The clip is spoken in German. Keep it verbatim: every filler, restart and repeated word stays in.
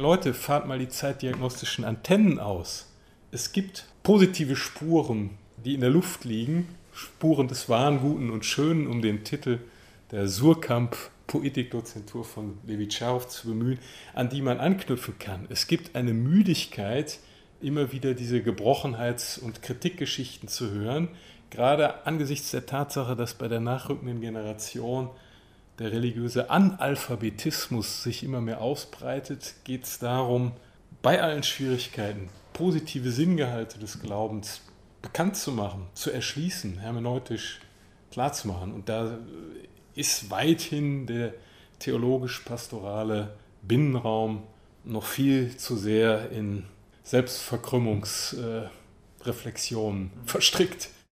Leute, fahrt mal die zeitdiagnostischen Antennen aus. Es gibt positive Spuren, die in der Luft liegen, Spuren des Wahren, Guten und Schönen, um den Titel der Suhrkamp-Poetikdozentur von Levi Czerow zu bemühen, an die man anknüpfen kann. Es gibt eine Müdigkeit, immer wieder diese Gebrochenheits- und Kritikgeschichten zu hören, gerade angesichts der Tatsache, dass bei der nachrückenden Generation der religiöse Analphabetismus sich immer mehr ausbreitet, geht es darum, bei allen Schwierigkeiten positive Sinngehalte des Glaubens bekannt zu machen, zu erschließen, hermeneutisch klarzumachen. Und da ist weithin der theologisch-pastorale Binnenraum noch viel zu sehr in Selbstverkrümmungsreflexionen verstrickt.